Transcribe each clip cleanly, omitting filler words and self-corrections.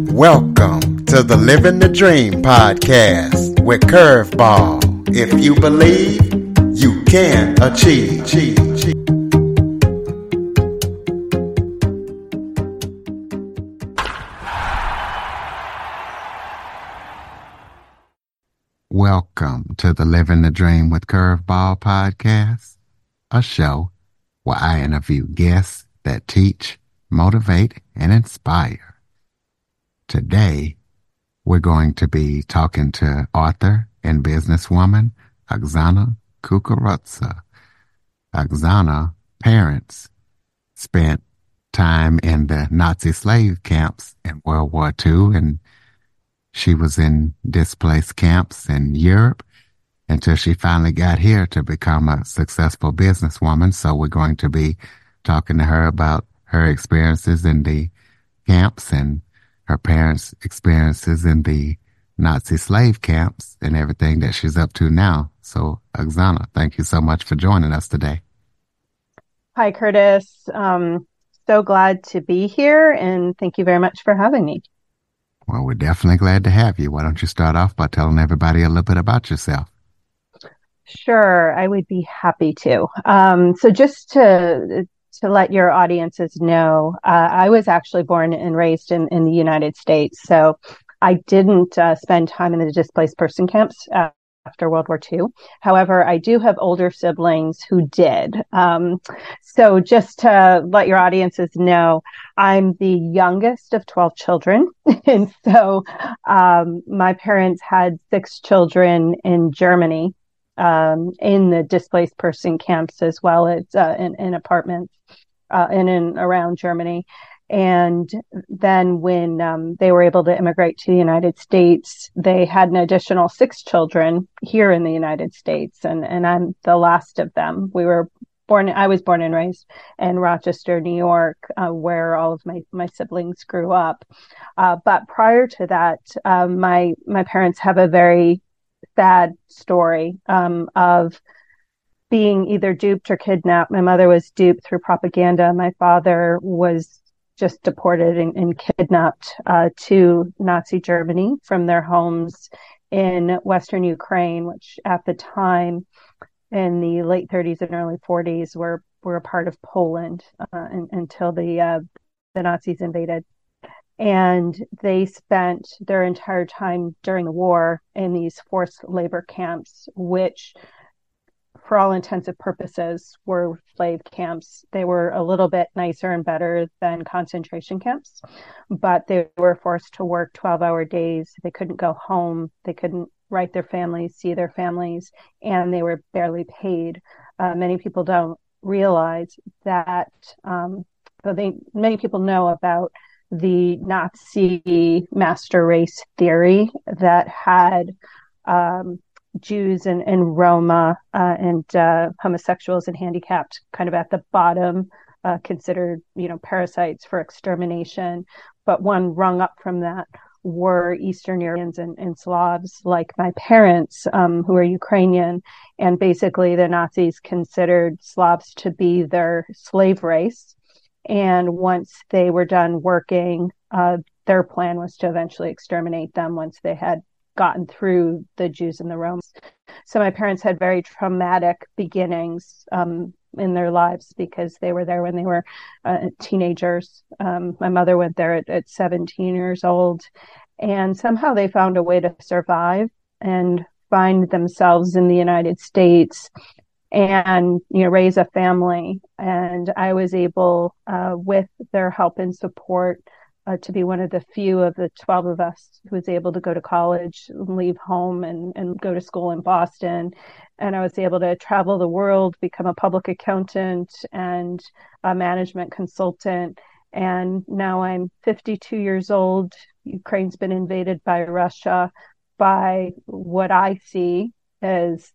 Welcome to the Living the Dream podcast with Curveball. If you believe, you can achieve. Welcome to the Living the Dream with Curveball podcast, a show where I interview guests that teach, motivate, and inspire. Today, we're going to be talking to author and businesswoman Oksana Cucuruzza. Oksana's parents spent time in the Nazi slave camps in World War II, and she was in displaced camps in Europe until she finally got here to become a successful businesswoman. So we're going to be talking to her about her experiences in the camps and her parents' experiences in the Nazi slave camps and everything that she's up to now. So, Oksana, thank you so much for joining us today. Hi, Curtis. So glad to be here, and thank you very much for having me. Well, we're definitely glad to have you. Why don't you start off by telling everybody a little bit about yourself? Sure, I would be happy to. So just to let your audiences know, I was actually born and raised in the United States. So I didn't spend time in the displaced person camps after World War II. However, I do have older siblings who did. So just to let your audiences know, I'm the youngest of 12 children. And so my parents had 6 children in Germany, in the displaced person camps, as well as in apartments in and around Germany. And then when they were able to immigrate to the United States, they had an additional 6 children here in the United States. And I'm the last of them. I was born and raised in Rochester, New York, where all of my siblings grew up. But prior to that, my parents have a very sad story of being either duped or kidnapped. My mother was duped through propaganda. My father was just deported and kidnapped to Nazi Germany from their homes in Western Ukraine, which at the time in the late 30s and early 40s were a part of Poland until the Nazis invaded. And they spent their entire time during the war in these forced labor camps, which, for all intents and purposes, were slave camps. They were a little bit nicer and better than concentration camps, but they were forced to work 12-hour days. They couldn't go home. They couldn't write their families, see their families, and they were barely paid. Many people don't realize that, many people know about the Nazi master race theory that had Jews and Roma and homosexuals and handicapped kind of at the bottom, considered, parasites for extermination. But one rung up from that were Eastern Europeans and Slavs, like my parents, who are Ukrainian. And basically the Nazis considered Slavs to be their slave race. And once they were done working, their plan was to eventually exterminate them once they had gotten through the Jews and the Romans. So my parents had very traumatic beginnings in their lives because they were there when they were teenagers. My mother went there at 17 years old, and somehow they found a way to survive and find themselves in the United States and raise a family. And I was able, with their help and support, to be one of the few of the 12 of us who was able to go to college, leave home and go to school in Boston. And I was able to travel the world, become a public accountant and a management consultant. And now I'm 52 years old. Ukraine's been invaded by Russia. By what I see as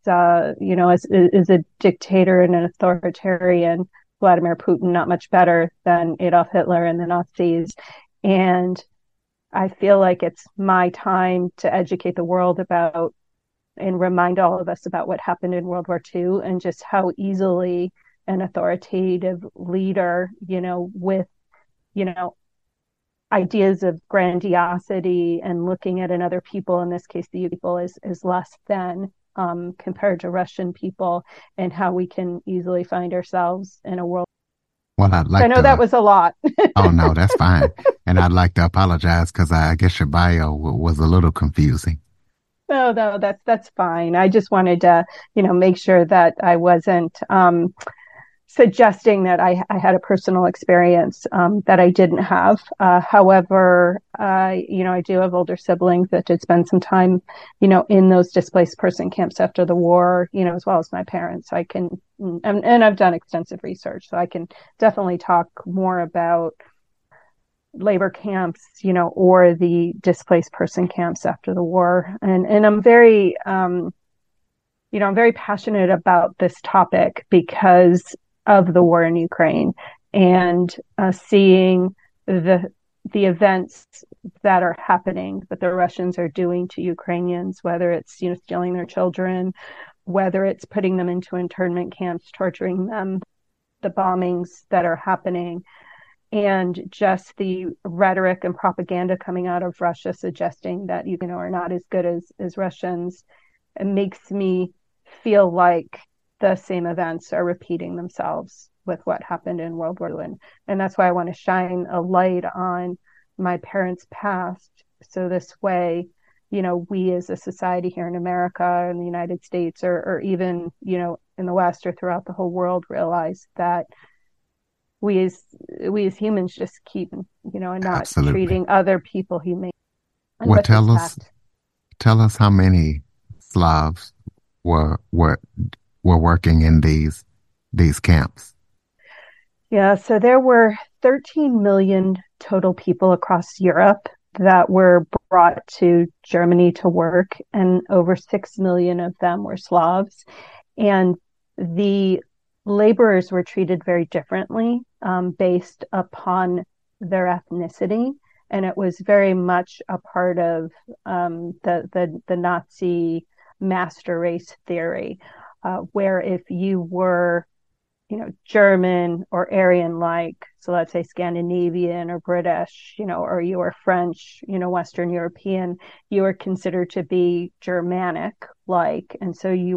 a dictator and an authoritarian, Vladimir Putin, not much better than Adolf Hitler and the Nazis. And I feel like it's my time to educate the world about and remind all of us about what happened in World War II and just how easily an authoritative leader, with, ideas of grandiosity and looking at another people, in this case, the people, is less than compared to Russian people, and how we can easily find ourselves in a world. Well, I'd I like know that to. was a lot. Oh no, that's fine. And I'd like to apologize because I guess your bio was a little confusing. No, no, that's fine. I just wanted to, make sure that I wasn't suggesting that I had a personal experience that I didn't have. However, I do have older siblings that did spend some time, in those displaced person camps after the war, as well as my parents. I can, and I've done extensive research, so I can definitely talk more about labor camps, or the displaced person camps after the war. And I'm very, I'm very passionate about this topic because of the war in Ukraine, and seeing the events that are happening, that the Russians are doing to Ukrainians, whether it's, stealing their children, whether it's putting them into internment camps, torturing them, the bombings that are happening, and just the rhetoric and propaganda coming out of Russia suggesting that are not as good as Russians. It makes me feel like the same events are repeating themselves with what happened in World War II. And that's why I want to shine a light on my parents' past. So this way, we as a society here in America, in the United States, or even, in the West or throughout the whole world, realize that we as humans just keep, and not Absolutely. treating other people humane and Well, with respect. tell us how many Slavs were were were working in these camps. Yeah, so there were 13 million total people across Europe that were brought to Germany to work, and over 6 million of them were Slavs. And the laborers were treated very differently based upon their ethnicity. And it was very much a part of the Nazi master race theory, where if you were German or Aryan-like, so let's say Scandinavian or British, or you were French, Western European, you were considered to be Germanic-like. And so you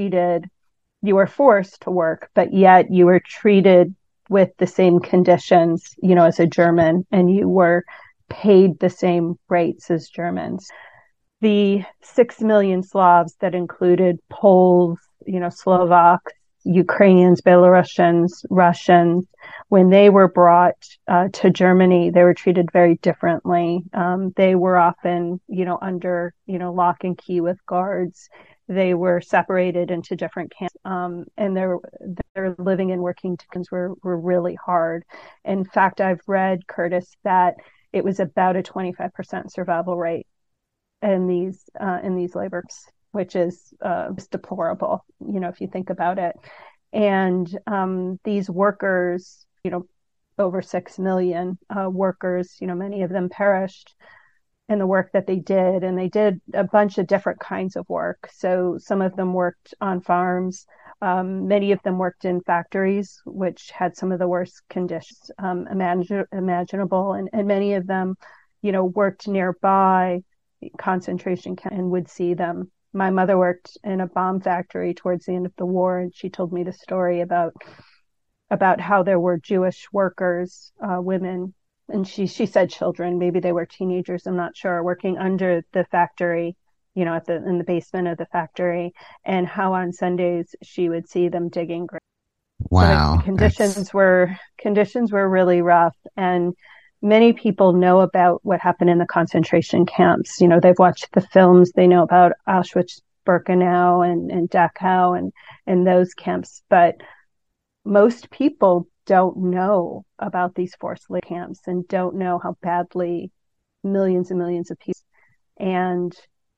were forced to work, but yet you were treated with the same conditions, as a German, and you were paid the same rates as Germans. The 6 million Slavs that included Poles, Slovaks, Ukrainians, Belarusians, Russians, when they were brought to Germany, they were treated very differently. They were often, under, lock and key with guards. They were separated into different camps, and their living and working conditions were really hard. In fact, I've read, Curtis, that it was about a 25% survival rate in these labors, which is deplorable, if you think about it. And these workers, over 6 million workers, many of them perished in the work that they did. And they did a bunch of different kinds of work. So some of them worked on farms. Many of them worked in factories, which had some of the worst conditions imaginable. And many of them, worked nearby concentration camp and would see them. My mother worked in a bomb factory towards the end of the war, and she told me the story about how there were Jewish workers, women, and she said children, maybe they were teenagers, I'm not sure, working under the factory, in the basement of the factory, and how on Sundays she would see them digging graves. So the Wow, that's conditions were really rough, and many people know about what happened in the concentration camps. They've watched the films, they know about Auschwitz, Birkenau, and Dachau, and those camps, but most people don't know about these forced labor camps and don't know how badly millions and millions of people. And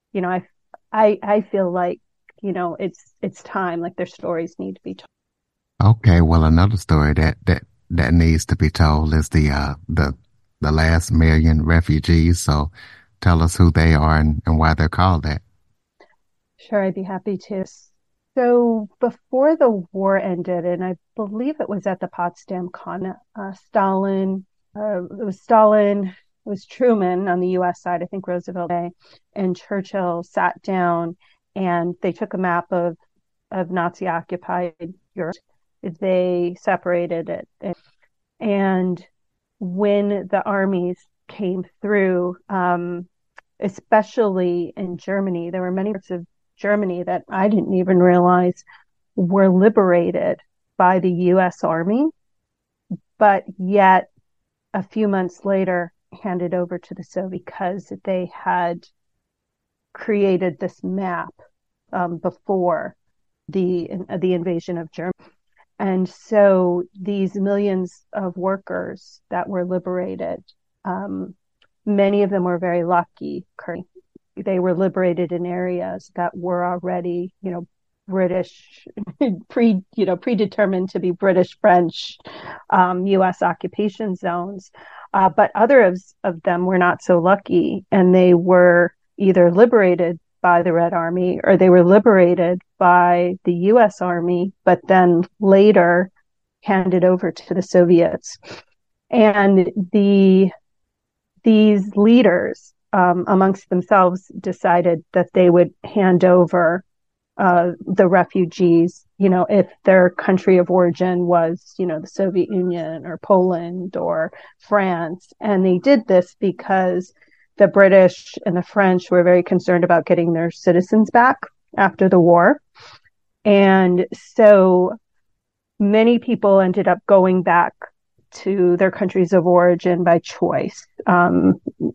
I feel like it's time, like their stories need to be told. okay. Well, another story that needs to be told is the last million refugees. So tell us who they are and why they're called that. Sure, I'd be happy to. So before the war ended, and I believe it was at the Potsdam Con, Stalin, it was Stalin, it was Truman on the U.S. side, I think Roosevelt and Churchill sat down and they took a map of Nazi occupied Europe. They separated it. And when the armies came through, especially in Germany, there were many parts of Germany that I didn't even realize were liberated by the U.S. Army, but yet a few months later handed over to the Soviet because they had created this map before the invasion of Germany. And so these millions of workers that were liberated, many of them were very lucky. They were liberated in areas that were already, British, predetermined to be British, French, U.S. occupation zones. But others of them were not so lucky, and they were either liberated by the Red Army or they were liberated by the U.S. Army, but then later handed over to the Soviets. And these leaders amongst themselves decided that they would hand over the refugees, if their country of origin was, the Soviet Union or Poland or France. And they did this because the British and the French were very concerned about getting their citizens back after the war. And so many people ended up going back to their countries of origin by choice. I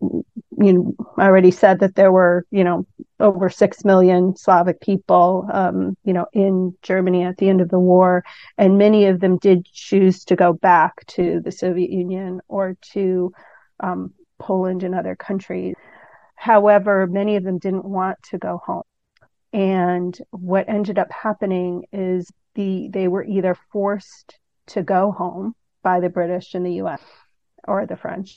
already said that there were, over 6 million Slavic people, in Germany at the end of the war. And many of them did choose to go back to the Soviet Union or to Poland and other countries. However, many of them didn't want to go home. And what ended up happening is they were either forced to go home by the British and the US or the French,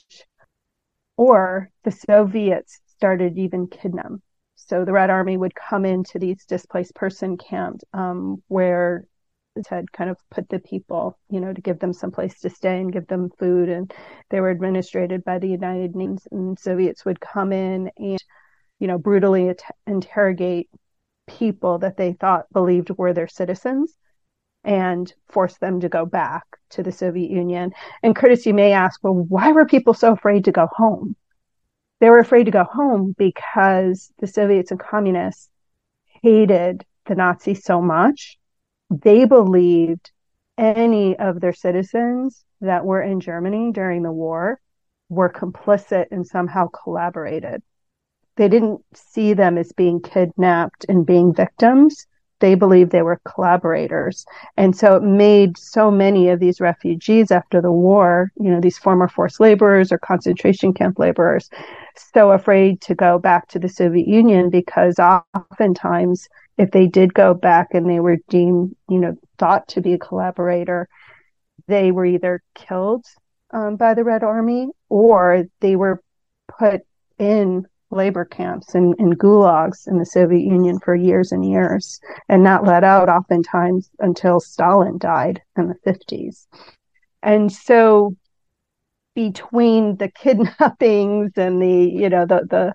or the Soviets started even kidnapping them. So the Red Army would come into these displaced person camps where it had kind of put the people, to give them some place to stay and give them food. And they were administrated by the United Nations, and Soviets would come in and, brutally interrogate people that they believed were their citizens and force them to go back to the Soviet Union. And Curtis, you may ask, well, why were people so afraid to go home? They were afraid to go home because the Soviets and communists hated the Nazis so much. They believed any of their citizens that were in Germany during the war were complicit and somehow collaborated. They didn't see them as being kidnapped and being victims. They believed they were collaborators. And so it made so many of these refugees after the war, these former forced laborers or concentration camp laborers, so afraid to go back to the Soviet Union because oftentimes if they did go back and they were deemed, thought to be a collaborator, they were either killed by the Red Army or they were put in labor camps and gulags in the Soviet Union for years and years and not let out oftentimes until Stalin died in the 50s. And so between the kidnappings and the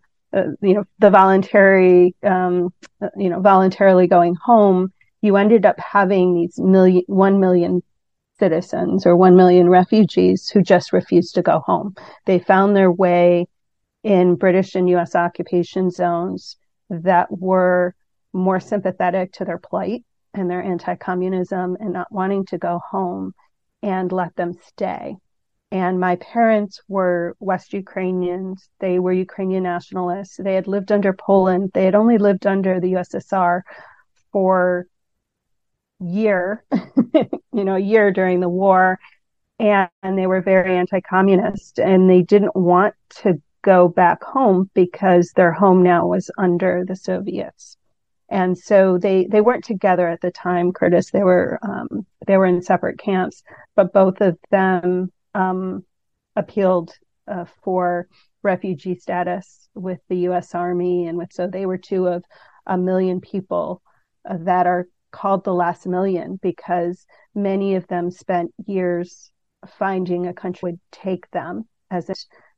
voluntary, voluntarily going home, you ended up having these 1 million citizens or 1 million refugees who just refused to go home. They found their way in British and U.S. occupation zones that were more sympathetic to their plight and their anti-communism and not wanting to go home, and let them stay. And my parents were West Ukrainians. They were Ukrainian nationalists. They had lived under Poland. They had only lived under the USSR for a year during the war. And they were very anti-communist, and they didn't want to go back home because their home now was under the Soviets. And so they weren't together at the time, Curtis. They were in separate camps, but both of them appealed for refugee status with the U.S. Army, so they were two of 1 million people that are called the last million because many of them spent years finding a country would take them as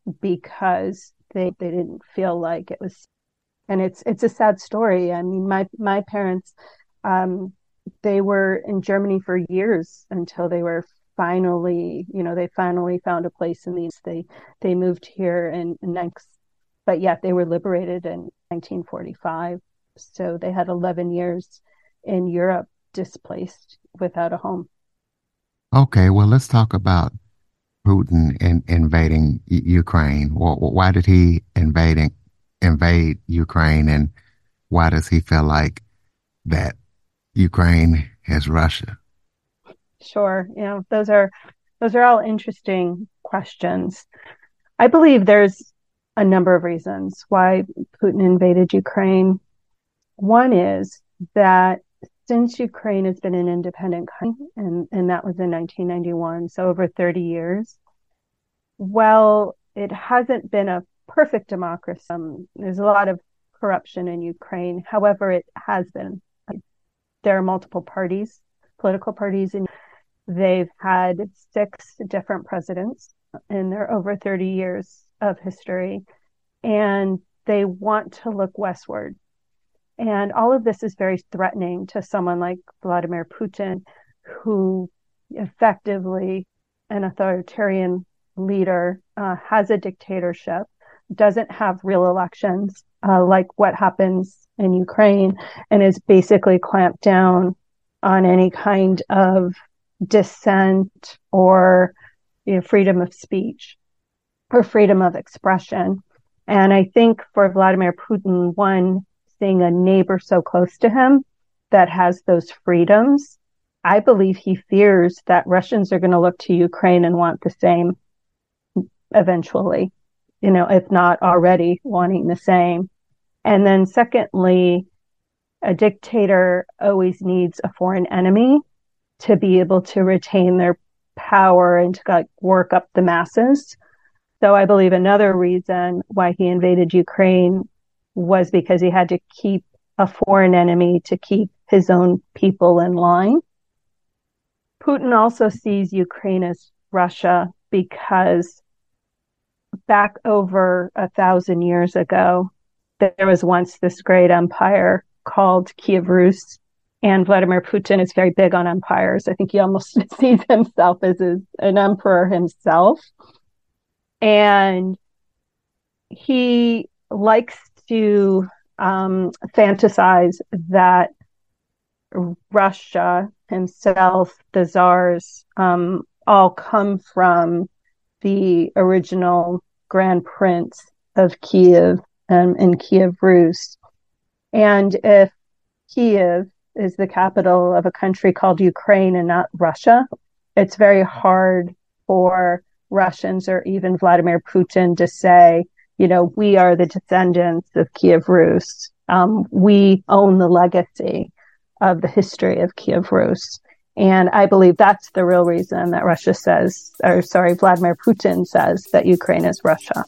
because they didn't feel like it was. And it's a sad story. I mean, my parents, um, they were in Germany for years until they were finally, they finally found a place in these. They moved here in next, but yet they were liberated in 1945. So they had 11 years in Europe, displaced without a home. Okay, well, let's talk about Putin invading Ukraine. Why did he invade Ukraine, and why does he feel like that Ukraine is Russia? Sure, those are all interesting questions. I believe there's a number of reasons why Putin invaded Ukraine. One is that since Ukraine has been an independent country, and that was in 1991, so over 30 years, well, it hasn't been a perfect democracy. There's a lot of corruption in Ukraine. However, it has been. There are multiple parties, political parties, and they've had 6 different presidents in their over 30 years of history, and they want to look westward. And all of this is very threatening to someone like Vladimir Putin, who effectively an authoritarian leader, has a dictatorship, doesn't have real elections, like what happens in Ukraine, and is basically clamped down on any kind of dissent or freedom of speech or freedom of expression. And I think for Vladimir Putin, one, seeing a neighbor so close to him that has those freedoms, I believe he fears that Russians are going to look to Ukraine and want the same eventually, if not already wanting the same. And then secondly, a dictator always needs a foreign enemy to be able to retain their power and to work up the masses. So I believe another reason why he invaded Ukraine was because he had to keep a foreign enemy to keep his own people in line. Putin also sees Ukraine as Russia because back over 1,000 years ago, there was once this great empire called Kiev Rus, and Vladimir Putin is very big on empires. I think he almost sees himself as an emperor himself. And he likes to fantasize that Russia himself, the czars, all come from the original Grand Prince of Kiev and Kiev Rus. And if Kiev is the capital of a country called Ukraine and not Russia, it's very hard for Russians or even Vladimir Putin to say, we are the descendants of Kiev Rus. We own the legacy of the history of Kiev Rus. And I believe that's the real reason that Vladimir Putin says that Ukraine is Russia.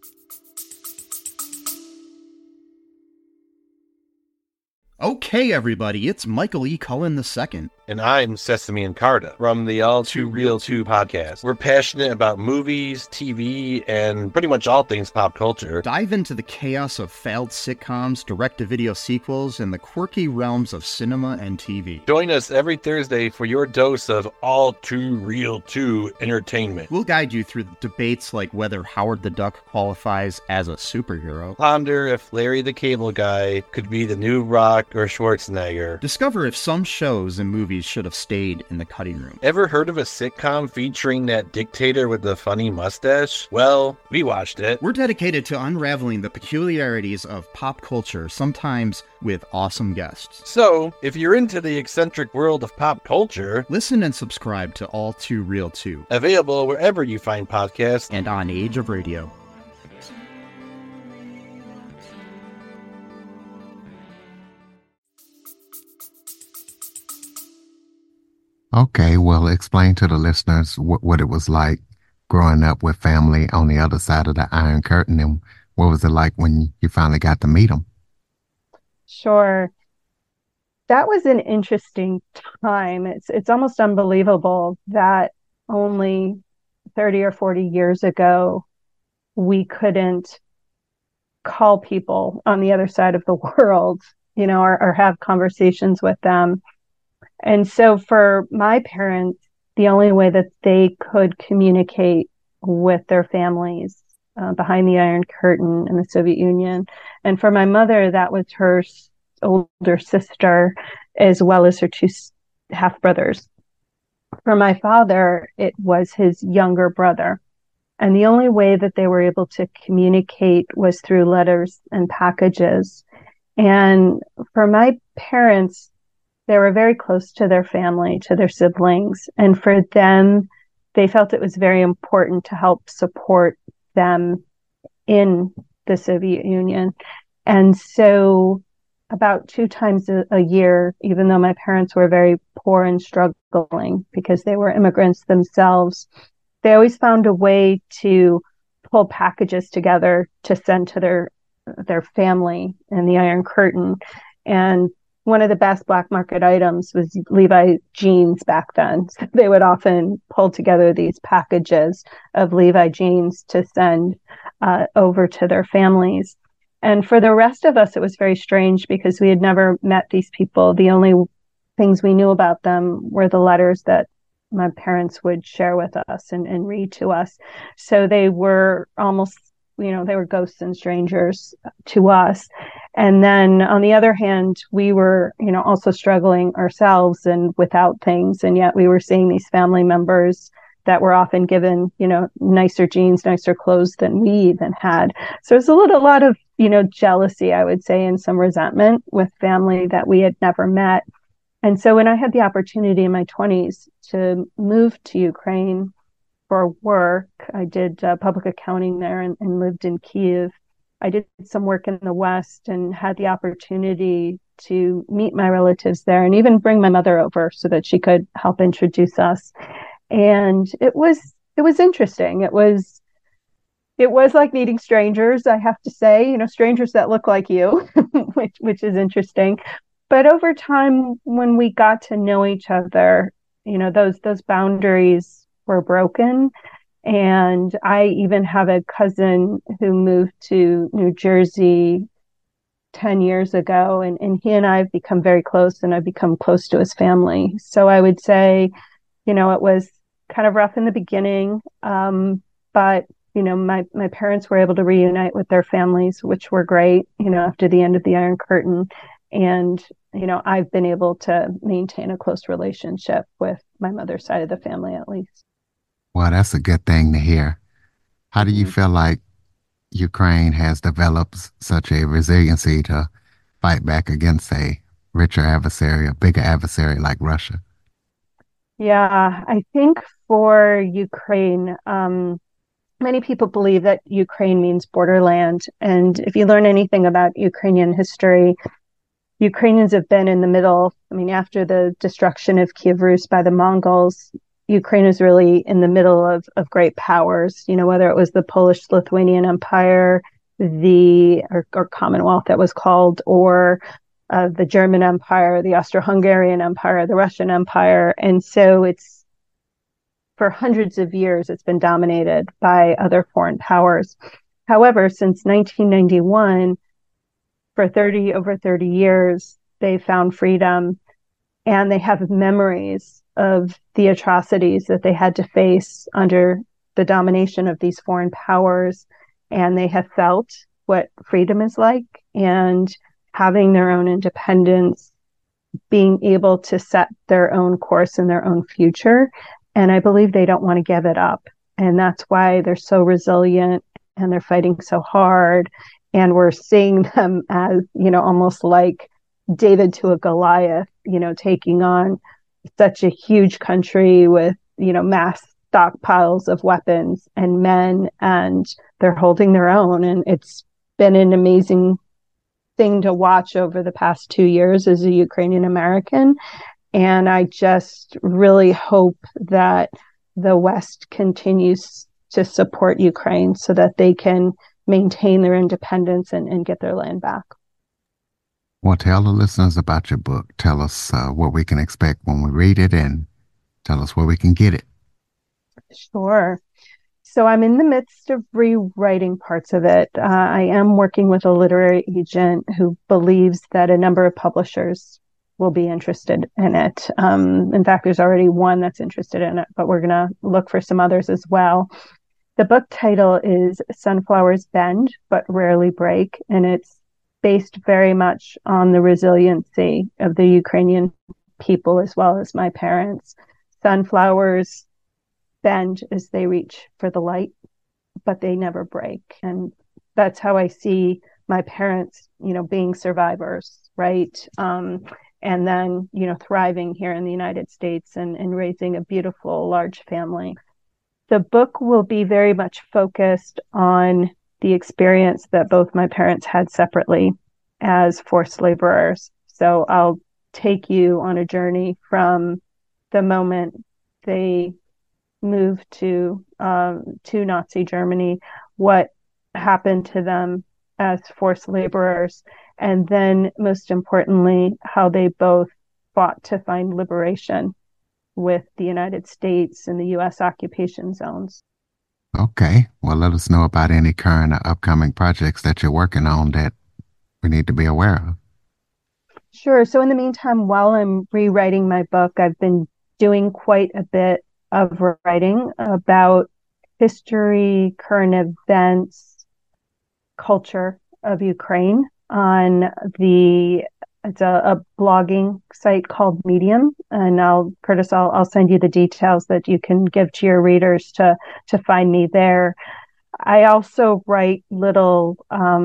Okay, everybody, it's Michael E. Cullen II. And I'm Sesame and Carta from the All Too Real 2 podcast. We're passionate about movies, TV, and pretty much all things pop culture. Dive into the chaos of failed sitcoms, direct-to-video sequels, and the quirky realms of cinema and TV. Join us every Thursday for your dose of All Too Real 2 entertainment. We'll guide you through debates like whether Howard the Duck qualifies as a superhero. Ponder if Larry the Cable Guy could be the new Rock or Schwarzenegger. Discover if some shows and movies should have stayed in the cutting room. Ever heard of a sitcom featuring that dictator with the funny mustache? Well, we watched it. We're dedicated to unraveling the peculiarities of pop culture, sometimes with awesome guests. So, if you're into the eccentric world of pop culture, listen and subscribe to All Too Real 2. Available wherever you find podcasts and on Age of Radio. Okay, well, explain to the listeners what it was like growing up with family on the other side of the Iron Curtain, and what was it like when you finally got to meet them? Sure. That was an interesting time. It's almost unbelievable that only 30 or 40 years ago, we couldn't call people on the other side of the world, or have conversations with them. And so for my parents, the only way that they could communicate with their families behind the Iron Curtain in the Soviet Union. And for my mother, that was her older sister, as well as her two half brothers. For my father, it was his younger brother. And the only way that they were able to communicate was through letters and packages. And for my parents, they were very close to their family, to their siblings. And for them, they felt it was very important to help support them in the Soviet Union. And so about 2 times a year, even though my parents were very poor and struggling because they were immigrants themselves, they always found a way to pull packages together to send to their family in the Iron Curtain. And one of the best black market items was Levi jeans back then. So they would often pull together these packages of Levi jeans to send over to their families. And for the rest of us, it was very strange because we had never met these people. The only things we knew about them were the letters that my parents would share with us and read to us. So they were almost, they were ghosts and strangers to us. And then on the other hand, we were, also struggling ourselves and without things. And yet we were seeing these family members that were often given, nicer jeans, nicer clothes than we even had. So there's a lot of, jealousy, I would say, and some resentment with family that we had never met. And so when I had the opportunity in my 20s to move to Ukraine for work, I did public accounting there and lived in Kyiv. I did some work in the West and had the opportunity to meet my relatives there and even bring my mother over so that she could help introduce us. And it was interesting. It was like meeting strangers, I have to say, strangers that look like you, which is interesting. But over time, when we got to know each other, those boundaries were broken. And I even have a cousin who moved to New Jersey 10 years ago, and he and I have become very close, and I've become close to his family. So I would say, it was kind of rough in the beginning, but my parents were able to reunite with their families, which were great, after the end of the Iron Curtain. And, I've been able to maintain a close relationship with my mother's side of the family, at least. Well, that's a good thing to hear. How do you feel like Ukraine has developed such a resiliency to fight back against a richer adversary, a bigger adversary like Russia? Yeah, I think for Ukraine, many people believe that Ukraine means borderland. And if you learn anything about Ukrainian history, Ukrainians have been in the middle. After the destruction of Kiev Rus by the Mongols, Ukraine is really in the middle of great powers, whether it was the Polish-Lithuanian Empire, or Commonwealth that was called, or the German Empire, the Austro-Hungarian Empire, the Russian Empire. And so it's, for hundreds of years, it's been dominated by other foreign powers. However, since 1991, for over 30 years, they found freedom, and they have memories of the atrocities that they had to face under the domination of these foreign powers. And they have felt what freedom is like, and having their own independence, being able to set their own course and their own future. And I believe they don't want to give it up. And that's why they're so resilient and they're fighting so hard. And we're seeing them as, almost like David to a Goliath, taking on such a huge country with, mass stockpiles of weapons and men, and they're holding their own. And it's been an amazing thing to watch over the past 2 years as a Ukrainian American. And I just really hope that the West continues to support Ukraine so that they can maintain their independence and get their land back. Well, tell the listeners about your book. Tell us what we can expect when we read it, and tell us where we can get it. Sure. So I'm in the midst of rewriting parts of it. I am working with a literary agent who believes that a number of publishers will be interested in it. In fact, there's already one that's interested in it, but we're going to look for some others as well. The book title is Sunflowers Bend, but Rarely Break, and it's based very much on the resiliency of the Ukrainian people as well as my parents. Sunflowers bend as they reach for the light, but they never break. And that's how I see my parents, being survivors, right? And then, thriving here in the United States and raising a beautiful, large family. The book will be very much focused on the experience that both my parents had separately as forced laborers. So I'll take you on a journey from the moment they moved to Nazi Germany, what happened to them as forced laborers, and then most importantly, how they both fought to find liberation with the United States and the U.S. occupation zones. Okay. Well, let us know about any current or upcoming projects that you're working on that we need to be aware of. Sure. So in the meantime, while I'm rewriting my book, I've been doing quite a bit of writing about history, current events, culture of Ukraine on it's a blogging site called Medium. And Curtis, I'll send you the details that you can give to your readers to find me there. I also write little,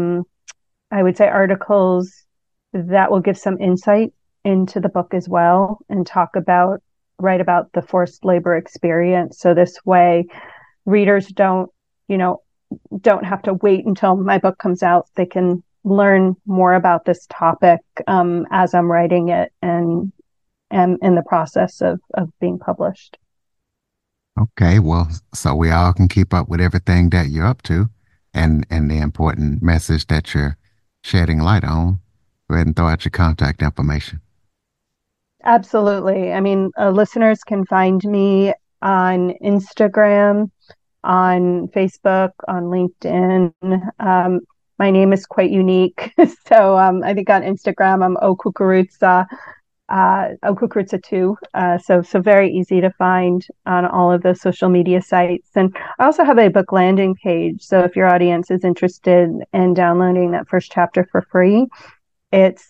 I would say, articles that will give some insight into the book as well and write about the forced labor experience. So this way readers don't have to wait until my book comes out. They can learn more about this topic as I'm writing it and in the process of being published. Okay, well, so we all can keep up with everything that you're up to and the important message that you're shedding light on. Go ahead and throw out your contact information. Absolutely. I mean, listeners can find me on Instagram, on Facebook, on LinkedIn. My name is quite unique. So I think on Instagram, I'm Okukurutsa, Okukurutsa2. So very easy to find on all of those social media sites. And I also have a book landing page. So if your audience is interested in downloading that first chapter for free, it's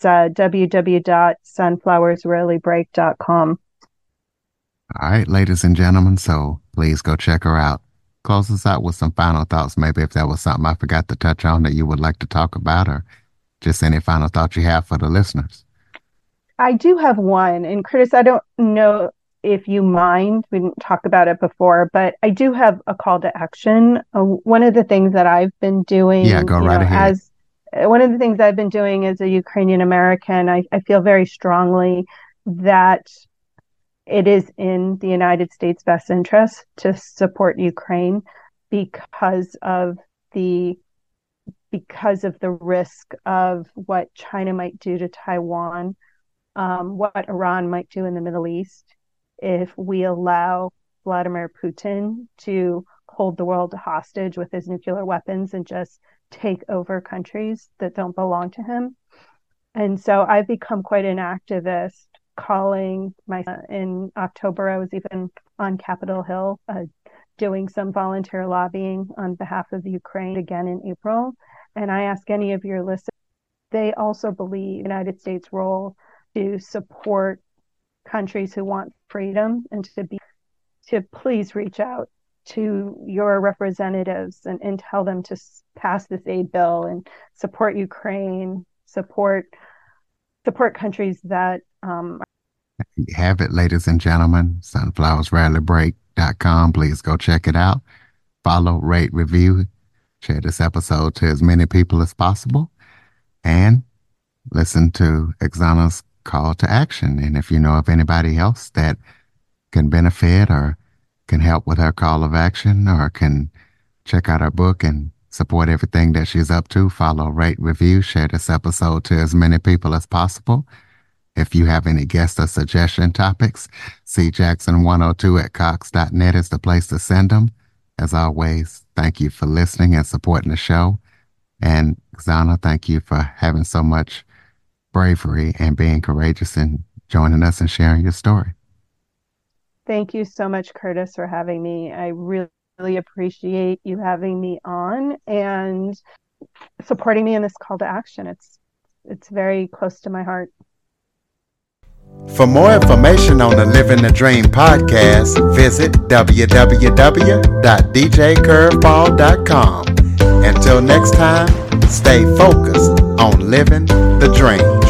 www.sunflowersrarelybreak.com. All right, ladies and gentlemen, so please go check her out. Close us out with some final thoughts. Maybe if there was something I forgot to touch on that you would like to talk about, or just any final thoughts you have for the listeners. I do have one. And Curtis, I don't know if you mind, we didn't talk about it before, but I do have a call to action. One of the things that I've been doing, go right ahead. One of the things I've been doing as a Ukrainian American, I feel very strongly that it is in the United States' best interest to support Ukraine because of the risk of what China might do to Taiwan, what Iran might do in the Middle East if we allow Vladimir Putin to hold the world hostage with his nuclear weapons and just take over countries that don't belong to him. And so I've become quite an activist, in October, I was even on Capitol Hill doing some volunteer lobbying on behalf of Ukraine again in April. And I ask any of your listeners, they also believe the United States' role to support countries who want freedom and to please reach out to your representatives and tell them to pass this aid bill and support Ukraine, support countries that You have it, ladies and gentlemen. Sunflowersrarelybreak.com. Please go check it out. Follow, rate, review, share this episode to as many people as possible, and listen to Oksana's call to action. And if you know of anybody else that can benefit or can help with her call of action or can check out her book and support everything that she's up to, follow, rate, review, share this episode to as many people as possible. If you have any guest or suggestion topics, cjackson102@cox.net is the place to send them. as always, thank you for listening and supporting the show. And Xana, thank you for having so much bravery and being courageous and joining us and sharing your story. Thank you so much, Curtis, for having me. I really appreciate you having me on and supporting me in this call to action. It's very close to my heart. For more information on the Living the Dream podcast, visit www.djcurveball.com. Until next time, stay focused on living the dream.